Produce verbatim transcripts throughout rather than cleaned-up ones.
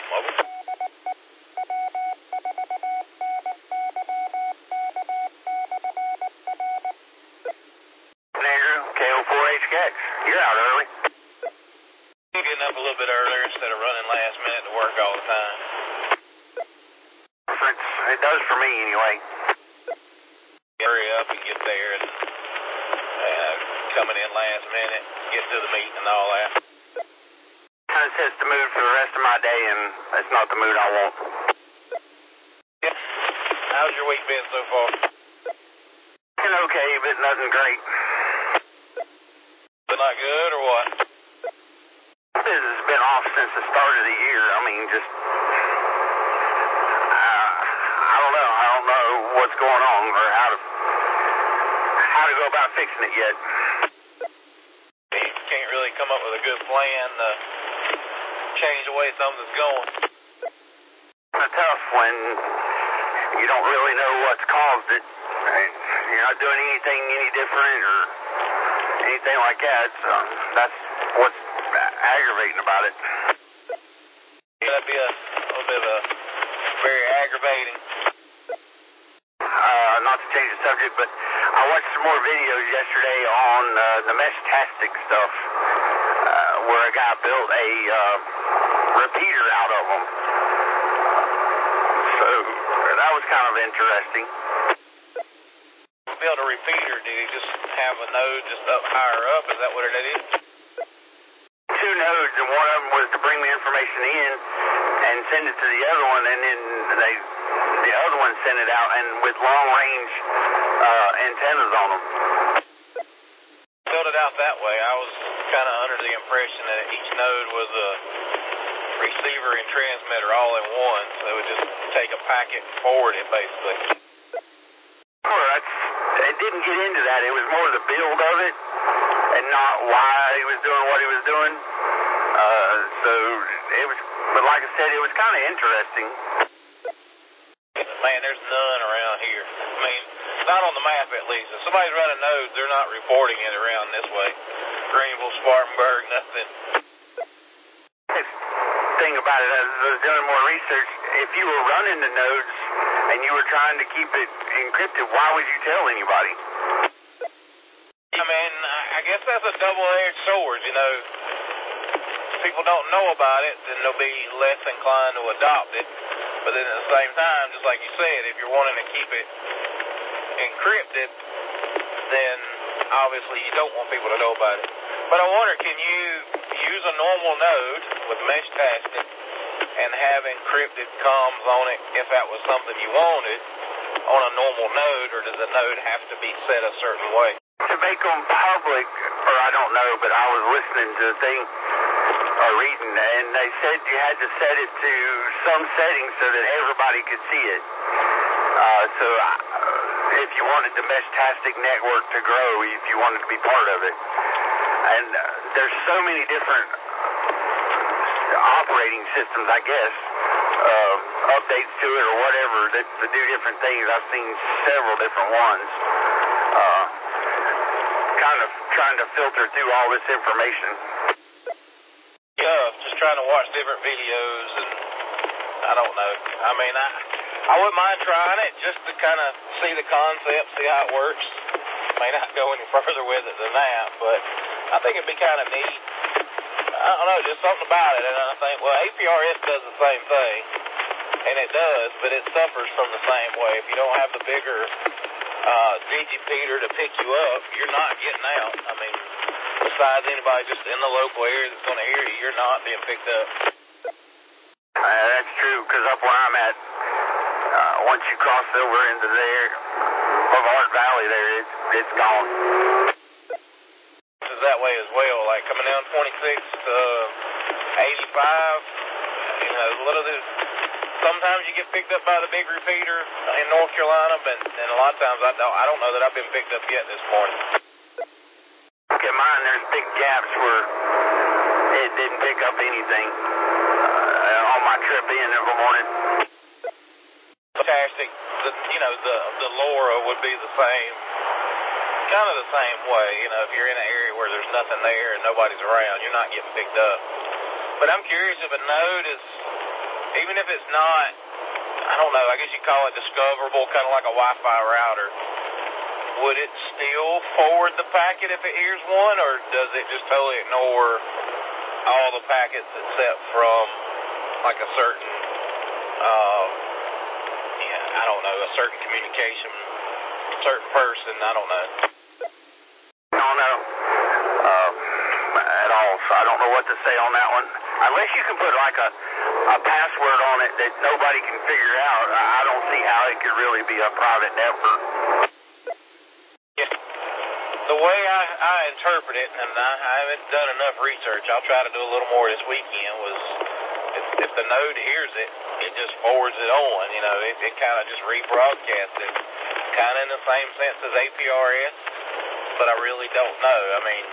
Over. Andrew, K O four H K X. You're out early. I'm getting up a little bit earlier instead of running last minute to work all the time. It's, it does for me anyway. Hurry up and get there and uh, coming in last minute, get to the meeting and all that. Kind of sets the mood for the rest of my day, and that's not the mood I want. Yeah. How's your week been so far? Been okay, but nothing great. Been not good or what? Business has been off since the start of the year. I mean, just, uh, I don't know. I don't know what's going on or how to, how to go about fixing it yet. You can't really come up with a good plan to change the way something's going. It's tough when you don't really know what's caused it. You're not doing anything any different or anything like that, so that's what's aggravating about it. That'd be a, a little bit of a very aggravating. Uh, not to change the subject, but I watched some more videos yesterday on uh, the Meshtastic stuff, uh, where a guy built a uh, repeater out of them. So that was kind of interesting. Build a repeater, did he just have a node just up higher up? Is that what it is? Two nodes, and one of them was to bring the information in and send it to the other one, and then they, the other one sent it out, and with long-range uh, antennas on them. Build it out that way. I was kind of under the impression that each node was a receiver and transmitter all in one, so it would just take a packet and forward it, basically. Well, that's, it didn't get into that. It was more the build of it and not why he was doing what he was doing. Uh, so it was, but like I said, it was kind of interesting. Man, there's none around here. I mean, not on the map at least. If somebody's running nodes, they're not reporting it around this way. Greenville, Spartanburg, nothing. The thing about it, as I was doing more research, if you were running the nodes and you were trying to keep it encrypted, why would you tell anybody? I mean, I guess that's a double-edged sword, you know. If people don't know about it, then they'll be less inclined to adopt it. But then at the same time, just like you said, if you're wanting to keep it encrypted, then obviously you don't want people to know about it. But I wonder, can you use a normal node with Meshtastic and have encrypted comms on it if that was something you wanted on a normal node, or does the node have to be set a certain way? To make them public, or I don't know, but I was listening to the thing, or reading, and they said you had to set it to some settings so that everybody could see it. Uh, so uh, if you wanted the Meshtastic network to grow, if you wanted to be part of it. And uh, there's so many different operating systems, I guess, uh, updates to it or whatever that, that do different things. I've seen several different ones. Uh, kind of trying to filter through all this information. Yeah, just trying to watch different videos, and I don't know. I mean, I I wouldn't mind trying it just to kind of see the concept, see how it works. May not go any further with it than that, but I think it'd be kind of neat. I don't know, just something about it, and I think, well, A P R S does the same thing, and it does, but it suffers from the same way. If you don't have the bigger uh, digipeater to pick you up, you're not getting out. I mean, besides anybody just in the local area that's going to hear you, you're not being picked up. Uh, that's true, because up where I'm at, uh, once you cross over into there, Brevard Valley there, it's, it's gone. It's that way as well, like coming down twenty-six to eighty-five, you know, a little bit. Sometimes you get picked up by the big repeater in North Carolina, but and a lot of times I don't, I don't know that I've been picked up yet this morning. Look at mine, there's big gaps where it didn't pick up anything uh, on my trip in every morning. Fantastic. The, you know, the the LoRa would be the same, kind of the same way. You know, if you're in an area where there's nothing there and nobody's around, you're not getting picked up. But I'm curious if a node is even if it's not, I don't know, I guess you call it discoverable, kind of like a Wi-Fi router, would it still forward the packet if it hears one, or does it just totally ignore all the packets except from like a certain, uh, yeah, I don't know, a certain communication, a certain person, I don't know. I don't know uh, at all, so I don't know what to say on that one. Unless you can put like a, a password on it that nobody can figure out, I don't see how it could really be a private network. Yeah. The way I, I interpret it, and I, I haven't done enough research, I'll try to do a little more this weekend, was if, if the node hears it, it just forwards it on, you know, it, it kind of just rebroadcasts it, kind of in the same sense as A P R S, but I really don't know. I mean,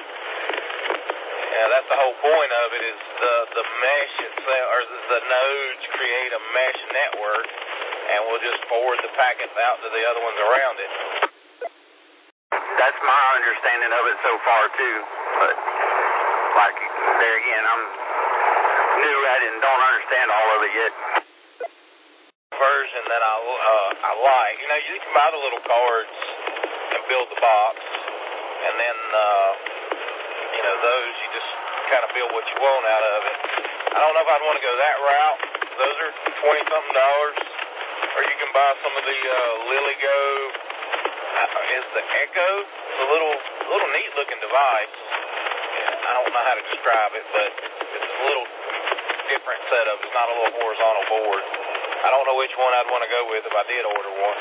yeah, that's the whole point of it, is the, the mesh itself, or the, the nodes create a mesh network, and we'll just forward the packets out to the other ones around it. That's my understanding of it so far, too. But, like, there again, I'm new at it and don't understand all of it yet. Version that I, uh, I like, you know, you can buy the little cards and build the box, and then, uh, you know, those, you just kind of build what you want out of it. I don't know if I'd want to go that route. Those are twenty-something dollars. Or you can buy some of the uh, LilyGo, uh, is the Echo, the little little neat-looking device. Yeah, I don't know how to describe it, but it's a little different setup. It's not a little horizontal board. I don't know which one I'd want to go with if I did order one.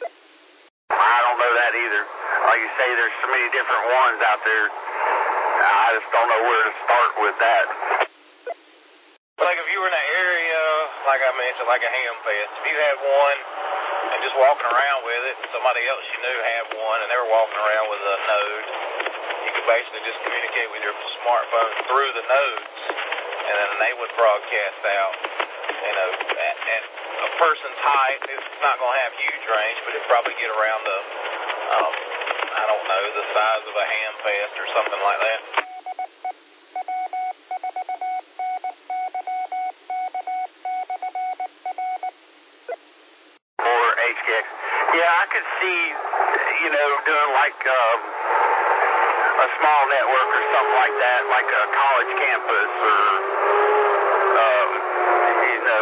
I don't know that either. Like you say, there's so many different ones out there. I just don't know where to start with that. Like if you were in an area, like I mentioned, like a ham fest, if you had one and just walking around with it, and somebody else you knew had one and they were walking around with a node, you could basically just communicate with your smartphone through the nodes, and then they would broadcast out. You know, at, at a person's height, it's not going to have huge range, but it'd probably get around the, um, I don't know, the size of a ham fest or something like that. Yeah, I could see, you know, doing like um, a small network or something like that, like a college campus or, um, you know,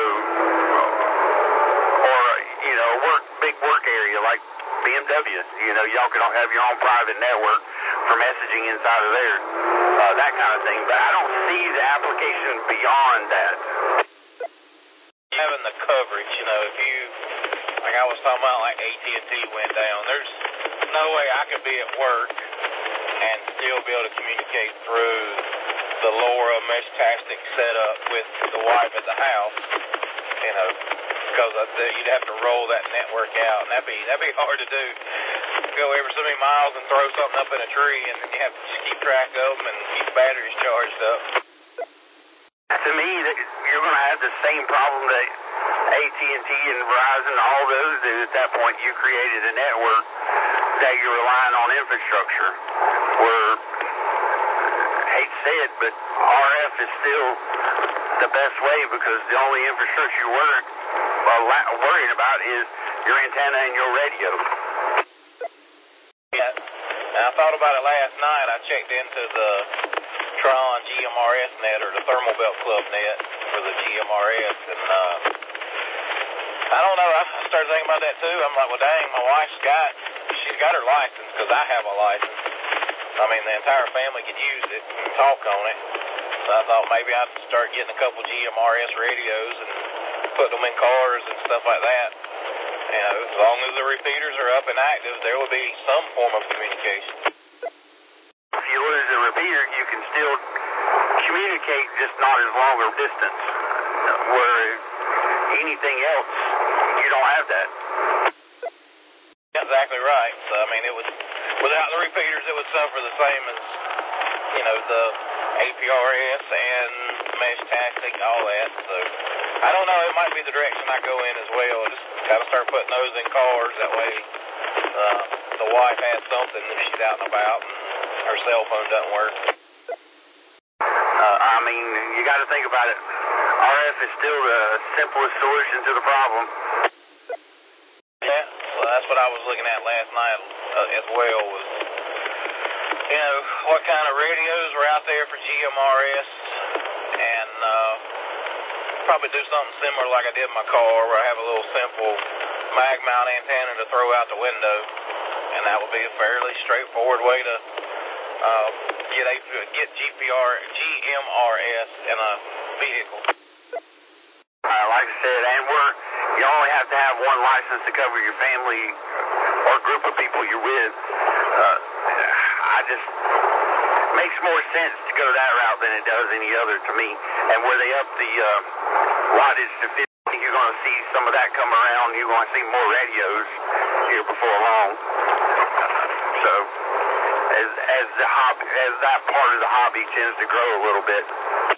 or, you know, a work, big work area like B M W. You know, y'all can have your own private network for messaging inside of there, uh, that kind of thing. But I don't see the application beyond that. Having the coverage, you know, if you... Like I was talking about, like A T and T went down. There's no way I could be at work and still be able to communicate through the LoRa Meshtastic setup with the wife at the house, you know, because you'd have to roll that network out, and that'd be that'd be hard to do. Go ever so many miles and throw something up in a tree, and then you have to just keep track of them and keep batteries charged up. To me, you're going to have the same problem that A T and T and Verizon, all those do. At that point, you created a network that you're relying on infrastructure. Where, I hate to say it, but R F is still the best way, because the only infrastructure you're worried, well, worried about is your antenna and your radio. Yeah, and I thought about it last night. I checked into the Tron G M R S net, or the Thermal Belt Club net for the G M R S, and uh, I don't know, I started thinking about that too. I'm like, well dang, my wife's got, she's got her license, because I have a license. I mean, the entire family could use it and talk on it. So I thought maybe I'd start getting a couple G M R S radios and put them in cars and stuff like that. You know, as long as the repeaters are up and active, there will be some form of communication. If you lose a repeater, you can still communicate, just not as long a distance. Where anything else, you don't have that. Exactly right. So, I mean, it would, without the repeaters, it would suffer the same as, you know, the A P R S and Meshtastic, all that. So, I don't know, it might be the direction I go in as well. Just kind of start putting those in cars. That way, uh, the wife has something if she's out and about and her cell phone doesn't work. Uh, I mean, you got to think about it. R F is still the simplest solution to the problem. Yeah, well, that's what I was looking at last night uh, as well, was, you know, what kind of radios were out there for G M R S, and uh, probably do something similar like I did in my car, where I have a little simple mag mount antenna to throw out the window, and that would be a fairly straightforward way to uh, get a get G P R, G M R S in a vehicle. Uh, like I said, and we're, you only have to have one license to cover your family or group of people you're with. Uh, I just, it makes more sense to go that route than it does any other to me. And where they up the uh, wattage to fifty, you're going to see some of that come around. You're going to see more radios here before long. So, as as the hobby, as that part of the hobby tends to grow a little bit.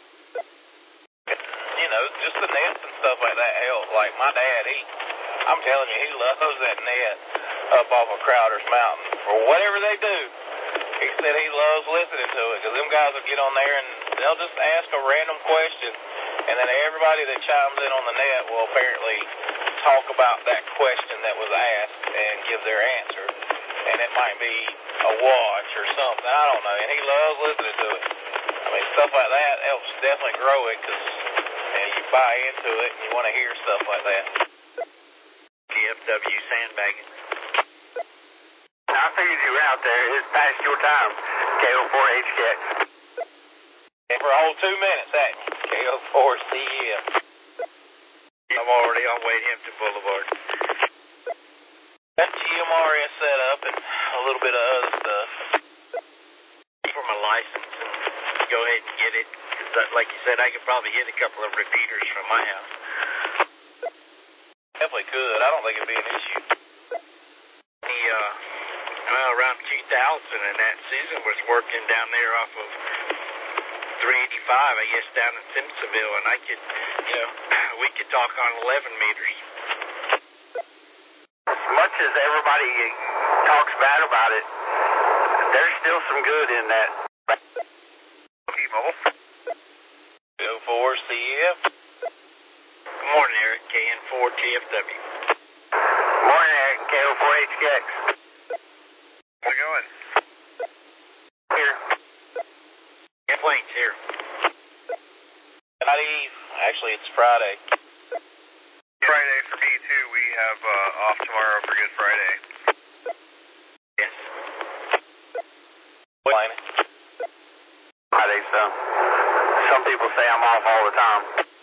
You know, just the nets and stuff like that help. Like my dad, he, I'm telling you, he loves that net up off of Crowder's Mountain. For whatever they do, he said he loves listening to it, because them guys will get on there and they'll just ask a random question, and then everybody that chimes in on the net will apparently talk about that question that was asked and give their answer. And it might be a watch or something, I don't know, and he loves listening to it. I mean, stuff like that helps definitely grow it, because you buy into it and you want to hear stuff like that. G F W sandbagging. I figured you were out there. It's past your time. K O four H K X. And for a whole two minutes, that K O four C F. I'm already on Wade Hampton Boulevard. Got G M R S set up and a little bit of other stuff. For my license, and go ahead and get it. Like you said, I could probably hit a couple of repeaters from my house. Definitely could. I don't think it'd be an issue. The, uh, well, around two thousand, and that Susan was working down there off of three eighty-five, I guess, down in Simpsonville, and I could, you know, we could talk on eleven meters. As much as everybody talks bad about it, there's still some good in that. T-Mobile. K O four C F. Good morning, Eric. K N four T F W. Morning, Eric. K O four H K X. How's it going? Here. Airplane's here. Not Eve. Actually, it's Friday. Friday for me, too. We have uh, off tomorrow for Good Friday. Yes. What? Friday, so. Some people say I'm off all the time.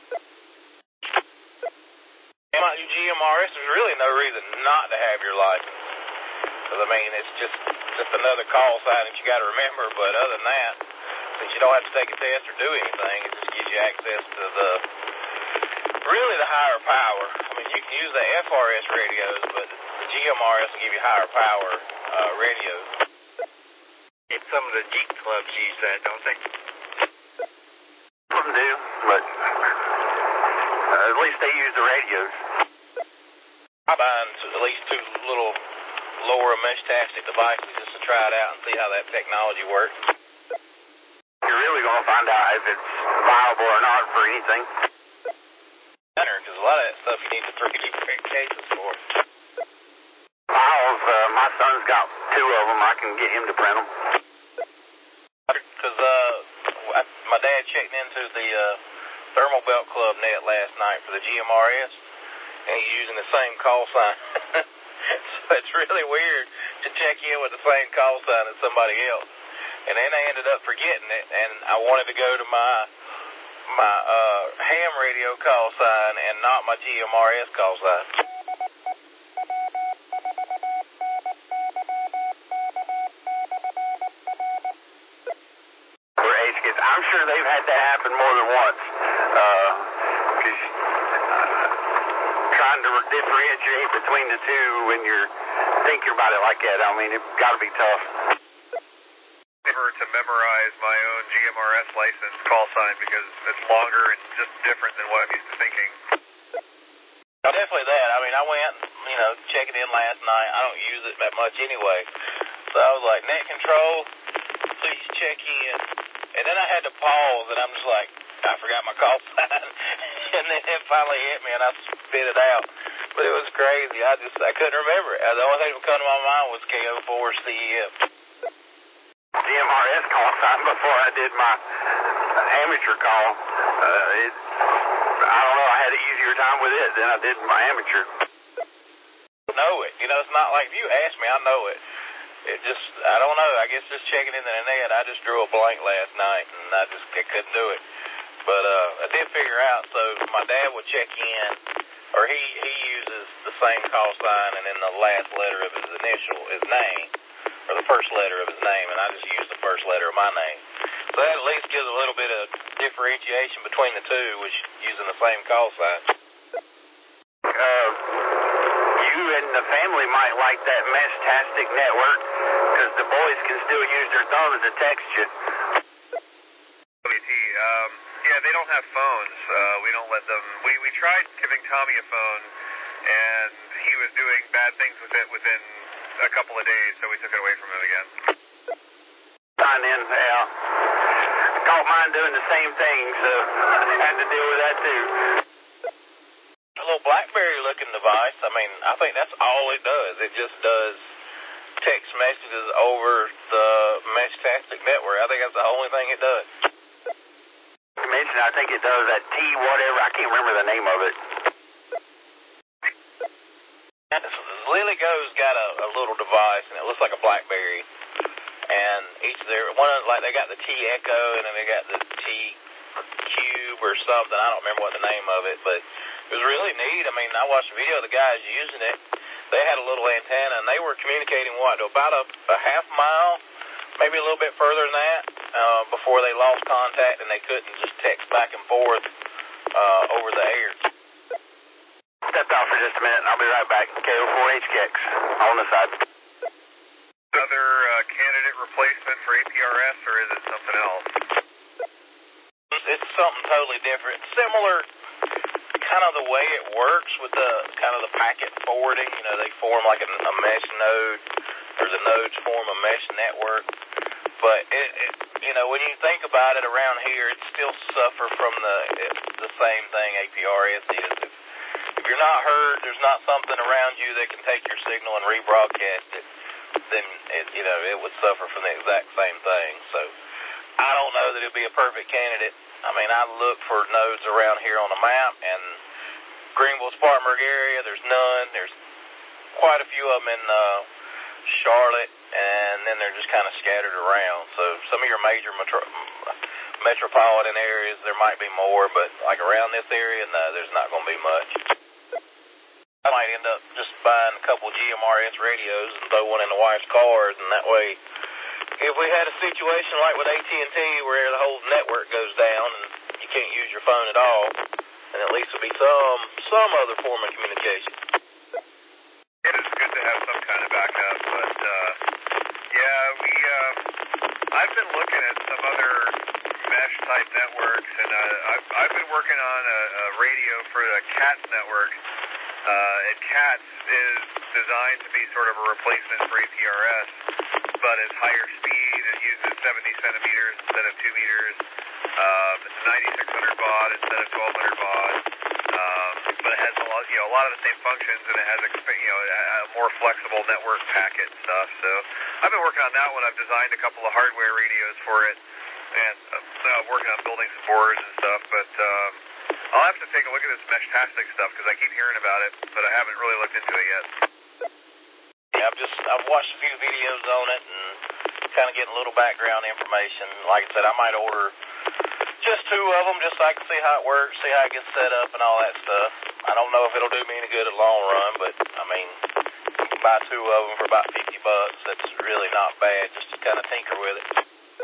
G M R S, there's really no reason not to have your license. Because, I mean, it's just just another call sign that you got to remember. But other than that, since you don't have to take a test or do anything, it just gives you access to the, really the higher power. I mean, you can use the F R S radios, but the G M R S will give you higher power uh, radios. And some of the Jeep clubs use that, don't they? Some of them do, but uh, at least they use the radios. I bind at least two little lower mesh-tastic devices just to try it out and see how that technology works. You're really going to find out if it's viable or not for anything. Because a lot of that stuff you need the three D print cases for. Files, uh, my son's got two of them. I can get him to print them. Because uh, my dad checked into the uh, Thermal Belt Club net last night for the G M R S. And he's using the same call sign. So it's really weird to check in with the same call sign as somebody else. And then I ended up forgetting it, and I wanted to go to my my uh, ham radio call sign and not my G M R S call sign. For age kids, I'm sure they've had that happen more than once. Uh, because trying to differentiate between the two when you're thinking about it like that, I mean, it's got to be tough. Never to memorize my own G M R S license call sign because it's longer and just different than what I'm used to thinking. Definitely that. I mean, I went, you know, checking in last night. I don't use it that much anyway. So I was like, net control, please check in. And then I had to pause, and I'm just like, I forgot my call sign. and then it finally hit me, and I spit it out. But it was crazy. I just, I couldn't remember it. The only thing that would come to my mind was K O four C E F. G M R S call sign before I did my amateur call. Uh, it, I don't know, I had an easier time with it than I did my amateur. Know it. You know, it's not like, if you ask me, I know it. It just, I don't know, I guess just checking into the net, I just drew a blank last night, and I just I couldn't do it. But uh, I did figure out, so my dad would check in, or he, he uses the same call sign, and then the last letter of his initial, his name, or the first letter of his name, and I just use the first letter of my name. So that at least gives a little bit of differentiation between the two, which using the same call sign. Uh, you and the family might like that Meshtastic network, because the boys can still use their thumbs to text you. Um, yeah, they don't have phones. Uh, we don't let them. We, we tried giving Tommy a phone, and he was doing bad things with it within a couple of days, so we took it away from him again. Sign in, yeah. I caught mine doing the same thing, so I had to deal with that too. A little BlackBerry-looking device, I mean, I think that's all it does. It just does text messages over the Meshtastic network. I think that's the only thing it does. You mentioned, I think it does that T whatever, I can't remember the name of it. LilyGo's got a, a little device, and it looks like a BlackBerry. And each of their, one of, like, they got the T Echo, and then they got the T Cube or something. I don't remember what the name of it, but it was really neat. I mean, I watched a video of the guys using it. They had a little antenna, and they were communicating, what, to about a, a half mile, maybe a little bit further than that, uh, before they lost contact, and they couldn't just text back and forth uh, over the air. Step out for just a minute, and I'll be right back. K O four H K X on the side. Another uh, candidate replacement for A P R S, or is it something else? It's something totally different. Similar kind of the way it works with the kind of the packet forwarding. You know, they form like a, a mesh node, or the nodes form a mesh network. But, it, it, you know, when you think about it around here, it still suffer from the it, the same thing A P R S is. If, if you're not heard, there's not something around you that can take your signal and rebroadcast it, then, it, you know, it would suffer from the exact same thing. So I don't know that it would be a perfect candidate. I mean, I look for nodes around here on the map, and Greenville, Spartanburg area, there's none. There's quite a few of them in uh, Charlotte, and then they're just kind of scattered around. So some of your major metro metropolitan areas, there might be more, but like around this area, no, there's not going to be much. I might end up just buying a couple G M R S radios and throw one in the wife's cars, and that way, if we had a situation like with A T and T where the whole network goes down and you can't use your phone at all, then at least there'll be some some other form of communication. It is good to have some kind of backup, but uh, yeah, we uh, I've been looking at some other mesh type networks, and uh, I've I've been working on a, a radio for the CATS network. Uh, and CATS is designed to be sort of a replacement for A P R S, but it's higher speed. It uses seventy centimeters instead of two meters. Um, it's ninety-six hundred baud instead of twelve hundred baud. Um, but it has a lot, you know, a lot of the same functions, and it has a, you know, a more flexible network packet and stuff. So I've been working on that one. I've designed a couple of hardware radios for it, and uh, working on building some boards and stuff. But um, I'll have to take a look at this Meshtastic stuff because I keep hearing about it, but I haven't really looked into it yet. Yeah, I've just I've watched a few videos on it and kind of getting a little background information. Like I said, I might order just two of them just so I can see how it works, see how it gets set up and all that stuff. I don't know if it'll do me any good in the long run, but I mean, you can buy two of them for about fifty bucks. That's really not bad, just to kind of tinker with it.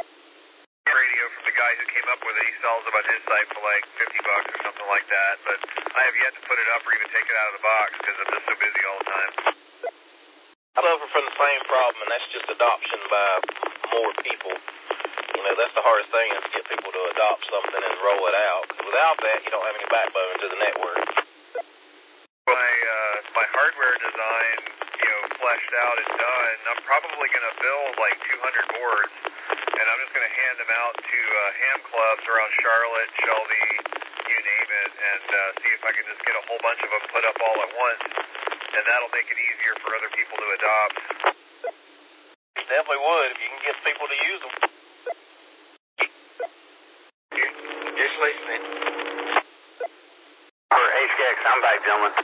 Radio from the guy who came up with it, he sells them on his site for like fifty bucks or something like that, but I have yet to put it up or even take it out of the box because I'm just so busy all the time. I suffer from the same problem, and that's just adoption by more people. You know, that's the hardest thing, is to get people to adopt something and roll it out. Without that, you don't have any backbone to the network. My uh, my hardware design, you know, fleshed out and done, I'm probably going to build like two hundred boards, and I'm just going to hand them out to uh, ham clubs around Charlotte, Shelby, you name it, and uh, see if I can just get a whole bunch of them put up all at once, and that'll make it easier for other people to adopt. You definitely would if you can get people to use them. Just listening. For H K X, I'm back, gentlemen.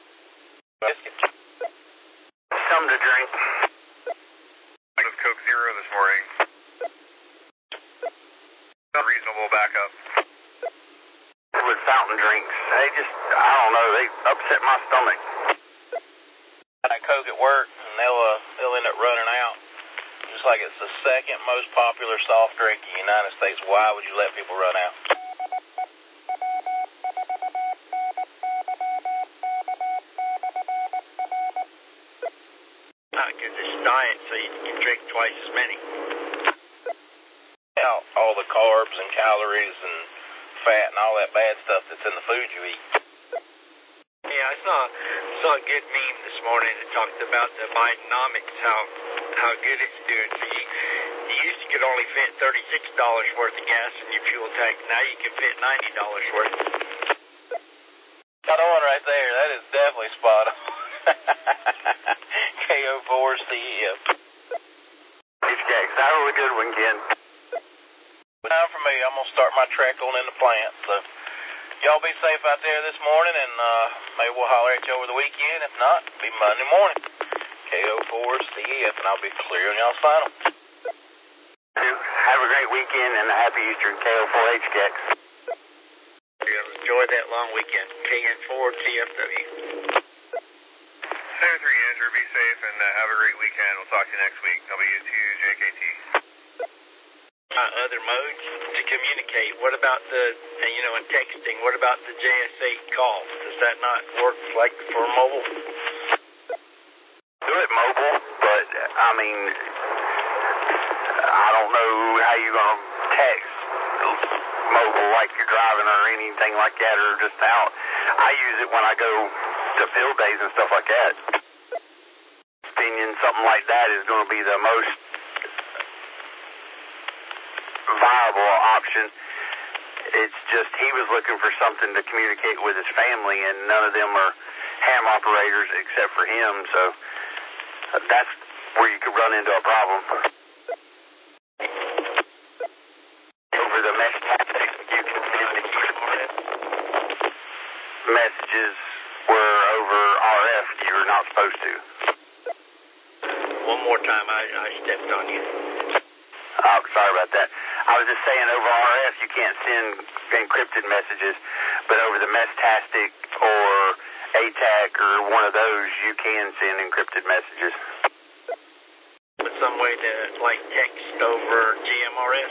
Something to drink. I was Coke Zero this morning. Reasonable backup. With fountain drinks. They just, I don't know, they upset my stomach. That Coke at work, and they'll, uh, they'll end up running out. Just like it's the second most popular soft drink in the United States. Why would you let people run out? Because it's diet, so you can drink twice as many. All, all the carbs and calories and fat and all that bad stuff that's in the food you eat. Yeah, I saw saw a good meme this morning that talked about the Bidenomics, how how good it's doing. So you, you used to could only fit thirty-six dollars worth of gas in your fuel tank. Now you can fit ninety dollars worth. Got on right there. That is definitely spot on. K O four C F. H K X, that was a good one, Ken. Time for me. I'm going to start my trek on in the plant. So, y'all be safe out there this morning, and uh, maybe we'll holler at you over the weekend. If not, it'll be Monday morning. K O four C F, and I'll be clear on y'all's final. Have a great weekend and a happy Easter, K O four H K X. Enjoy that long weekend. K N four T F W. Center three, Andrew, be safe and uh, have a great weekend. We'll talk to you next week. W two J K T. Uh, other modes to communicate. What about the, uh, you know, in texting, what about the J S eight call? Does that not work like for mobile? Do it mobile, but, I mean, I don't know how you're going to text mobile like you're driving or anything like that, or just out. I use it when I go to field days and stuff like that. Opinion, something like that is going to be the most viable option. It's just he was looking for something to communicate with his family, and none of them are ham operators except for him, so that's where you could run into a problem. Over the mesh tactic, you can send messages where over R F you're not supposed to. One more time, I, I stepped on you. Oh, sorry about that. I was just saying over R F you can't send encrypted messages, but over the Mestastic or A T A C or one of those, you can send encrypted messages. But some way to, like, text over G M R S?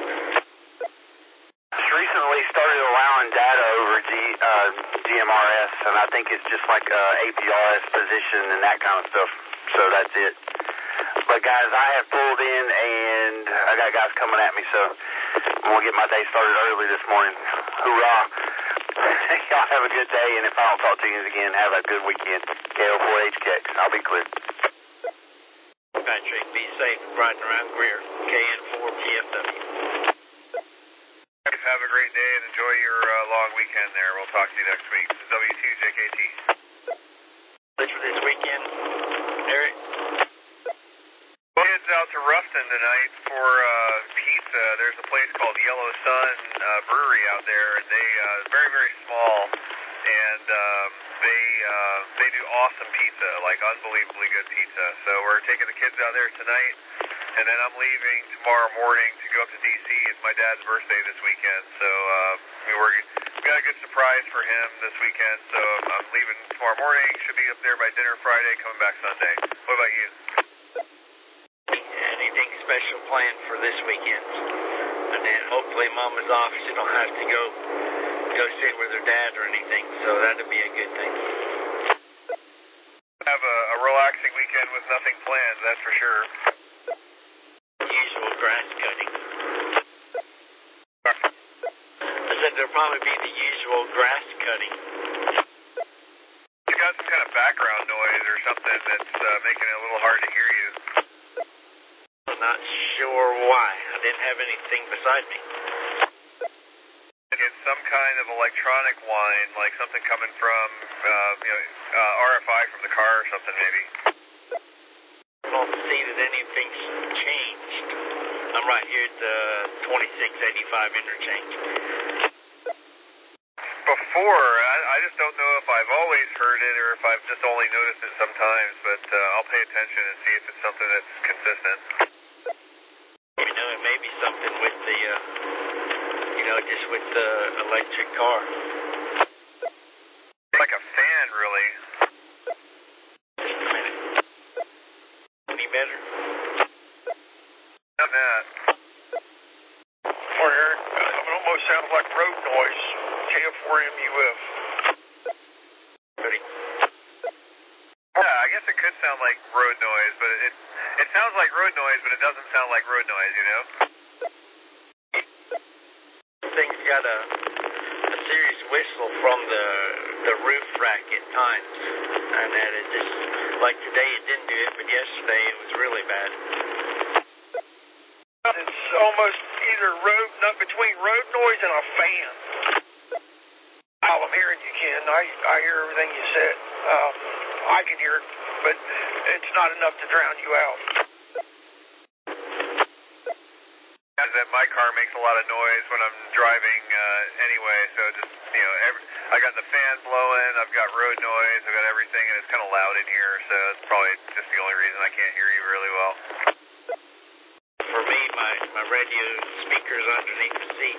It's recently started allowing data over G, uh, G M R S, and I think it's just like uh, A P R S position and that kind of stuff, so that's it. But guys, I have pulled in, and I got guys coming at me, so I'm going to get my day started early this morning. Hoorah. Y'all have a good day, and if I don't talk to you again, have a good weekend. K O four H K X. I'll be clear. Patrick, be safe riding around Greer. K N four T F W. Have a great day and enjoy your uh, long weekend there. We'll talk to you next week. This is W two J K T. For this weekend, Eric? Kids out to Ruston tonight for uh, pizza. There's a place called Yellow Sun uh, Brewery out there, and they uh, very very small, and um, they uh, they do awesome pizza, like unbelievably good pizza. So we're taking the kids out there tonight, and then I'm leaving tomorrow morning to go up to D C. It's my dad's birthday this weekend, so uh, we were we got a good surprise for him this weekend. So I'm leaving tomorrow morning. Should be up there by dinner Friday, coming back Sunday. What about you? Anything special planned for this weekend? And then hopefully Mama's off. She don't have to go go sit with her dad or anything, so that'd be a good thing. Have a, a relaxing weekend with nothing planned, that's for sure. Usual grass cutting. I said there'll probably be the usual grass cutting. You got some kind of background noise or something that's uh, making it a little hard to hear you. I'm not sure why. I didn't have anything beside me. It's some kind of electronic whine, like something coming from, uh, you know, uh, R F I from the car or something, maybe. I don't see that anything's changed. I'm right here at the twenty-six eighty-five interchange. Before, I, I just don't know if I've always heard it or if I've just only noticed it sometimes, but uh, I'll pay attention and see if it's something that's consistent. You know, it may be something with the, uh, you know, just with the electric car. Like a fan, really. Just a minute. Any better? Not that. Or Eric, uh, it almost sounds like road noise. K F four M U F. Ready? Yeah, I guess it could sound like road noise, but it it sounds like road noise, but it doesn't sound like road noise, you know? Thing's got a, a serious whistle from the the roof rack at times, and that it just, like today it didn't do it, but yesterday it was really bad. It's almost either road, not between road noise and a fan. All I'm hearing you, Ken. I, I hear everything you said. Um, I can hear it, but it's not enough to drown you out. That my car makes a lot of noise when I'm driving uh, anyway, so just, you know, every, I got the fan blowing, I've got road noise, I've got everything, and it's kind of loud in here, so it's probably just the only reason I can't hear you really well. For me, my, my radio speaker's underneath the seat.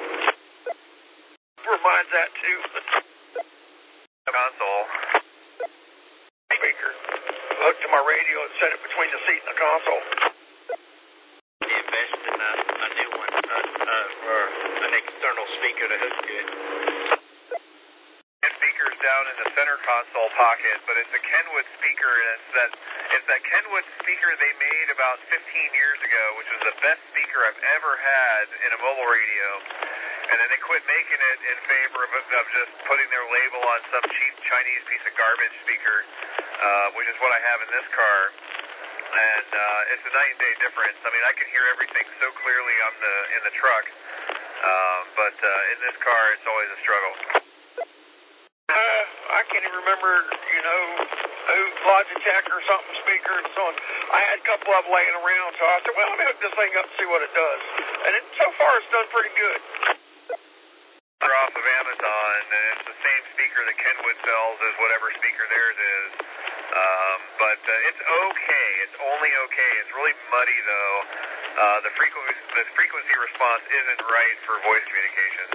Where mine's at, too. Console. Speaker. Hooked to my radio and set it between the seat and the console. Invest in a, a new one, uh, uh, or an external speaker to hook to it. The speaker's down in the center console pocket, but it's a Kenwood speaker, and it's that it's that Kenwood speaker they made about fifteen years ago, which was the best speaker I've ever had in a mobile radio. And then they quit making it in favor of, of just putting their label on some cheap Chinese piece of garbage speaker, uh, which is what I have in this car. And uh, it's a night and day difference. I mean, I can hear everything so clearly on the in the truck, um, but uh, in this car, it's always a struggle. Uh, I can't even remember, you know, who, Logitech or something speaker and so on. I had a couple of them laying around, so I said, well, let me hook this thing up and see what it does. And it, so far, it's done pretty good. They're off of Amazon, and it's the same speaker that Kenwood sells as whatever speaker theirs is. Um, but uh, it's okay. It's only okay. It's really muddy, though. Uh, the frequency the frequency response isn't right for voice communications.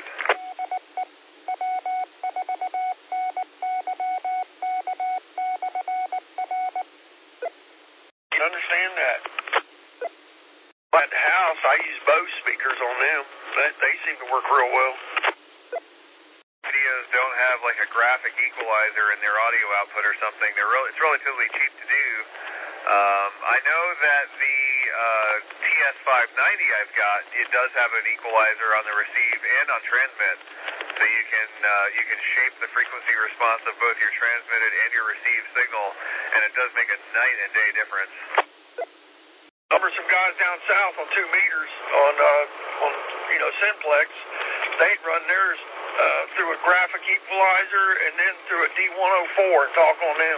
You understand that? At the house, I use Bose speakers on them. They, they seem to work real well. Radios don't have like a graphic equalizer in their audio output or something. They're re- it's relatively cheap to do. Um, I know that the uh, T S five ninety I've got, it does have an equalizer on the receive and on transmit, so you can uh, you can shape the frequency response of both your transmitted and your received signal, and it does make a night and day difference. Number some guys down south on two meters on uh, on you know Simplex, they'd run theirs uh, through a graphic equalizer and then through a D one oh four and talk on them.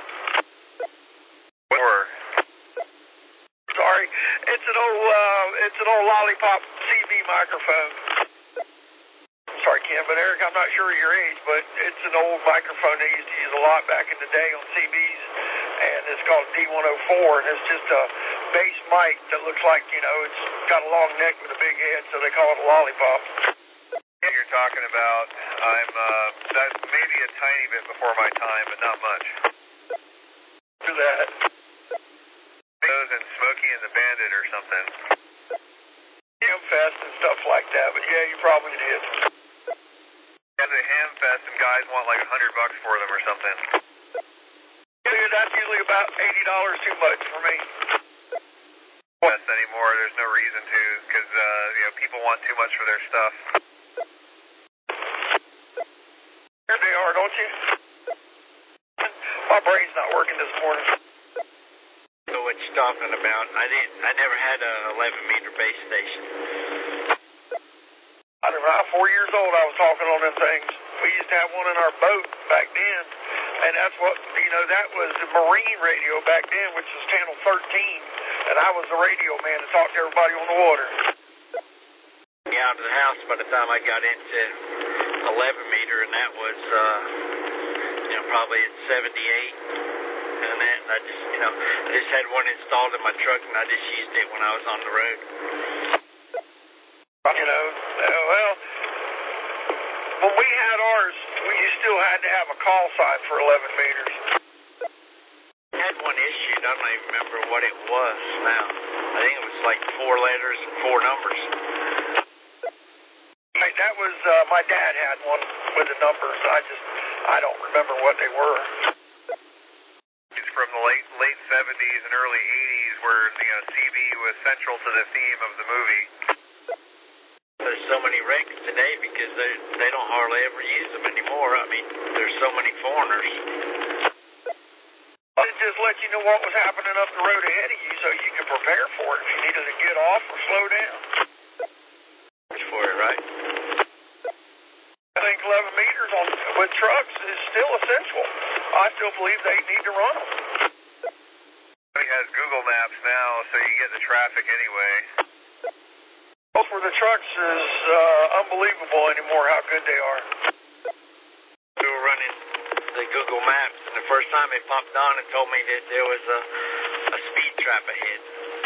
Or sorry, it's an old uh, it's an old lollipop C B microphone. Sorry, Ken, but Eric, I'm not sure of your age, but it's an old microphone they used to use a lot back in the day on C Bs, and it's called D one oh four, and it's just a bass mic that looks like, you know, it's got a long neck with a big head, so they call it a lollipop. You're talking about, I'm uh, that's maybe a tiny bit before my time, but not much. Do that. Those and Smokey and the Bandit or something. Hamfest and stuff like that, but yeah, you probably did. Yeah, the Hamfest and guys want like a hundred bucks for them or something. Yeah, that's usually about eighty dollars too much for me. Fest anymore, there's no reason to, because uh, you know, people want too much for their stuff. Here they are, don't you? My brain's not working this morning. So what you're talking about, I didn't, I never had a eleven meter base station. I don't know, four years old, I was talking on them things. We used to have one in our boat back then, and that's what, you know, that was the marine radio back then, which was channel thirteen, and I was the radio man to talk to everybody on the water. Yeah, out of the house by the time I got into eleven meter, and that was, uh, you know, probably at seventy-eight, and then I just, you know, I just had one installed in my truck, and I just used it when I was on the road. You know, uh, well, when we had ours, we you still had to have a call sign for eleven meters. I had one issued, I don't even remember what it was now. I think it was like four letters and four numbers. Right, that was, uh, my dad had one with the numbers, I just, I don't remember what they were. It's from the late late seventies and early eighties where, you know, C B was central to the theme of the movie. There's so many wrecks today because they they don't hardly ever use them anymore. I mean, there's so many foreigners. It just let you know what was happening up the road ahead of you so you could prepare for it if you needed to get off or slow down. For it, right? I think eleven meters on with trucks is still essential. I still believe they need to run them. He has Google Maps now, so you get the traffic anyway. For the trucks is uh, unbelievable anymore how good they are. We were running the Google Maps, and the first time it popped on and told me that there was a, a speed trap ahead.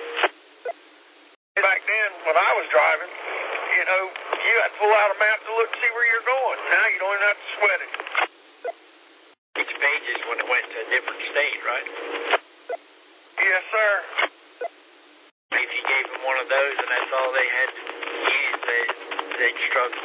Back then, when I was driving, you know, you had to pull out a map to look and see where you're going. Now you don't even have to sweat it. Each pages when it went to a different state, right? Yes, sir. If you gave them one of those and that's all they had to use, they, they'd struggle.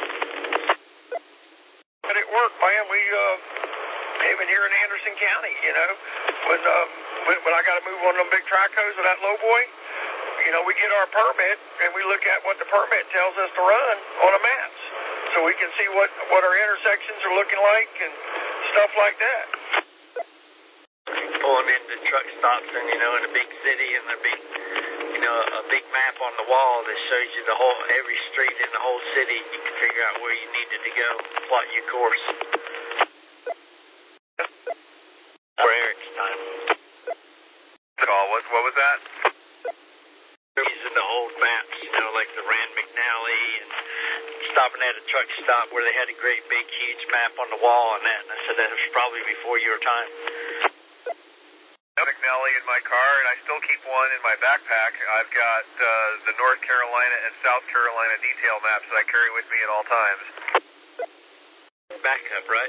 But it worked, man. We, uh, even here in Anderson County, you know, when, um, when, when I got to move one of them big tracos with that low boy, you know, we get our permit and we look at what the permit tells us to run on the maps. So we can see what, what our intersections are looking like and stuff like that. Pulling into truck stops and, you know, in a big city and a big, you know, a big map on the wall that shows you the whole, every street in the whole city. You can figure out where you needed to go, plot your course. For Eric's time. Call, what, what was that? They're using the old maps, you know, like the Rand McNally and stopping at a truck stop where they had a great big huge map on the wall and that. And I said that was probably before your time. McNally in my car, and I still keep one in my backpack. I've got uh, the North Carolina and South Carolina detail maps that I carry with me at all times. Backup, right?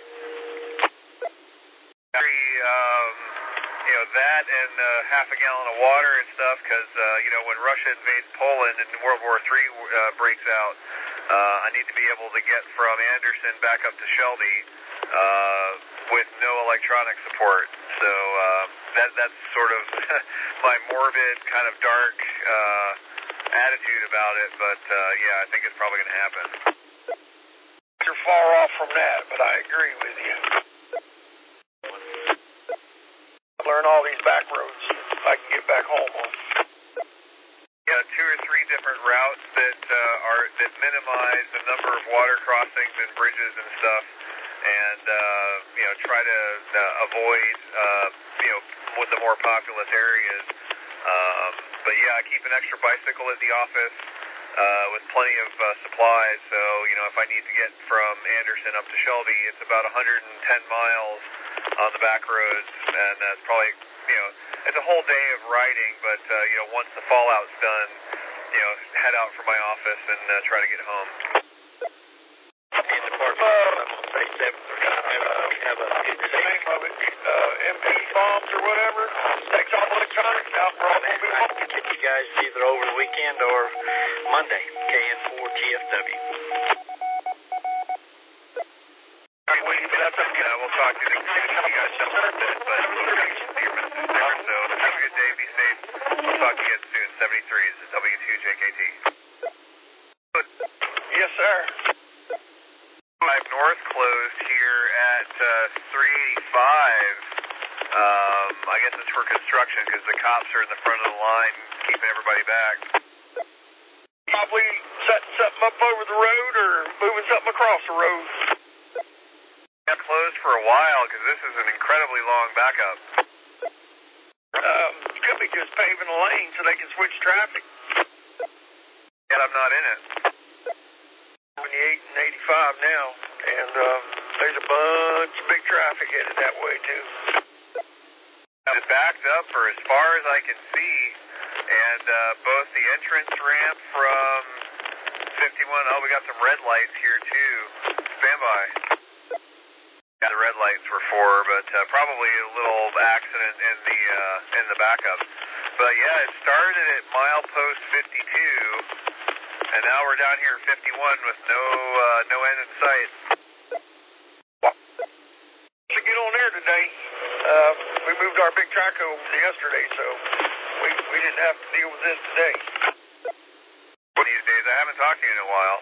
Carry, um, you know, that and uh, half a gallon of water and stuff, because, uh, you know, when Russia invades Poland and World War Three uh, breaks out, uh, I need to be able to get from Anderson back up to Shelby uh, with no electronic support. So uh, that that's sort of my morbid, kind of dark uh, attitude about it. But uh, yeah, I think it's probably going to happen. You're far off from that, but I agree with you. Learn all these back roads I can get back home on. Yeah, two or three different routes that uh, are that minimize the number of water crossings and bridges and stuff. And, uh, you know, try to uh, avoid, uh, you know, with the more populous areas. Um, but, yeah, I keep an extra bicycle at the office uh, with plenty of uh, supplies. So, you know, if I need to get from Anderson up to Shelby, it's about one hundred ten miles on the back roads. And that's probably, you know, it's a whole day of riding. But, uh, you know, once the fallout's done, you know, head out from my office and uh, try to get home. In the park, I'm on say seven, we're going to have a good The name of it, uh, M P bombs or whatever, takes all electronics out, we're all going to be home. get you guys either over the weekend or Monday, K N four T F W. That's okay. Uh, we'll talk to you. You guys just heard that, but so have a good day. Be safe. We'll talk to you again soon. seventy-three is W two J K T. Yes, sir. Drive North closed here at uh, three eighty-five. Um, I guess it's for construction because the cops are in the front of the line keeping everybody back. Probably setting something up over the road or moving something across the road? Got closed for a while because this is an incredibly long backup. Um, could be just paving a lane so they can switch traffic. Yet I'm not in it. seventy-eight and eighty-five now, and um, there's a bunch of big traffic headed that way too. It's backed up for as far as I can see, and uh, both the entrance ramp from fifty-one, oh, we got some red lights here too. Stand by. Yeah, the red lights were for, but uh, probably a little accident in the uh, in the backup. But yeah, it started at milepost fifty-two, and now we're down here at fifty-one with no uh, no end in sight. To get on there today, uh, we moved our big track over yesterday, so we we didn't have to deal with this today. One of these days, I haven't talked to you in a while.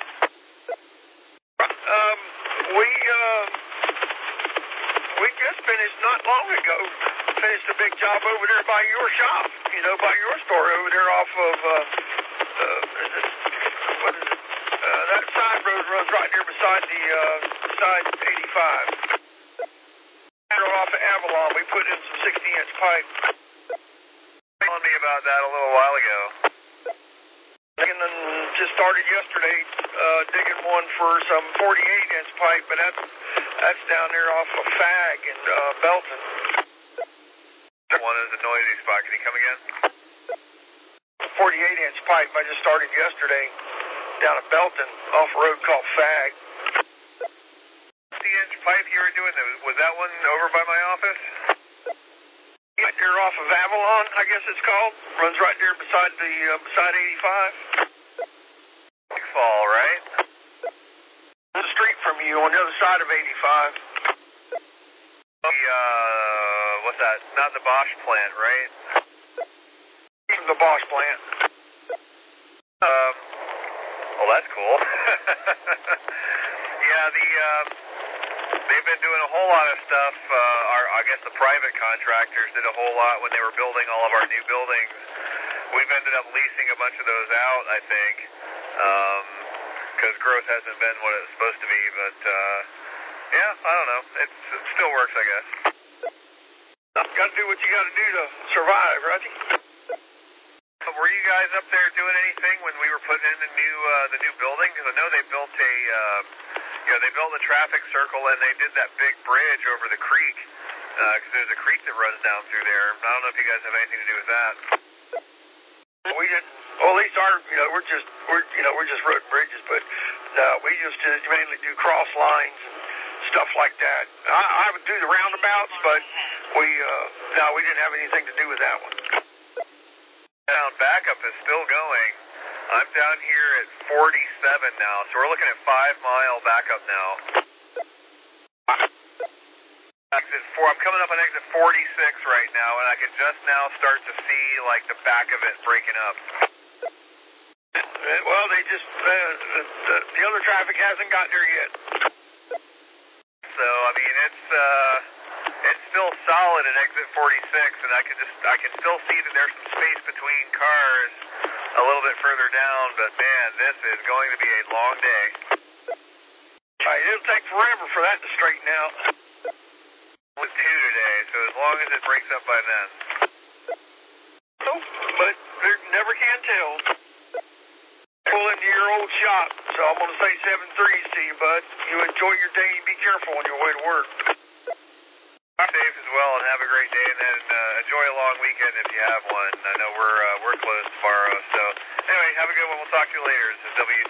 Um, we uh, we just finished not long ago. Finished a big job over there by your shop, you know, by your store over there off of uh, uh is it, what is it? Uh, that side road runs right there beside the uh, beside eighty-five. Off of Avalon, we put in some sixty inch pipe. Telling me about that a little while ago. And then just started yesterday uh, digging one for some forty-eight inch pipe, but that's that's down there off of Fag and uh, Belton. One is a noisy spot. Can he come again? forty-eight inch pipe I just started yesterday down at Belton off a road called Fag. fifty inch pipe you were doing, was that one over by my office? Right there off of Avalon, I guess it's called. Runs right there beside the uh, beside eighty-five. Big Fall, right? The street from you on the other side of eighty-five. The uh, what's that? Not the Bosch plant, right? The Bosch plant. Um. Well, that's cool. Yeah, the. Uh, They've been doing a whole lot of stuff. Uh, our, I guess the private contractors did a whole lot when they were building all of our new buildings. We've ended up leasing a bunch of those out, I think, because um, growth hasn't been what it's supposed to be. But, uh, yeah, I don't know. It's, it still works, I guess. Got to do what you got to do to survive, Reggie. Were you guys up there doing anything when we were putting in the new uh, the new building? Because I know they built a... Uh, You know, they built a traffic circle and they did that big bridge over the creek because uh, there's a creek that runs down through there. I don't know if you guys have anything to do with that. We didn't. Well, at least our, you know, we're just, we're, you know, we're just road and bridges, but no, we just uh, mainly do cross lines and stuff like that. I, I would do the roundabouts, but we, uh, no, we didn't have anything to do with that one. Down backup is still going. I'm down here at forty-seven now, so we're looking at five mile backup now. Exit four, I'm coming up on exit forty-six right now, and I can just now start to see like the back of it breaking up. Well, they just uh, the, the other traffic hasn't got there yet. So I mean, it's uh, it's still solid at exit forty-six, and I can just I can still see that there's some space between cars a little bit further down, but man, this is going to be a long day. Right, it'll take forever for that to straighten out. With two today, so as long as it breaks up by then. Oh, but you never can tell. Pull into your old shop, so I'm going to say seven threes to you, bud. You enjoy your day and be careful on your way to work. Safe as well, and have a great day, and then uh, enjoy a long weekend if you have one. I know we're uh, we're closed tomorrow, so anyway, have a good one. We'll talk to you later. This is W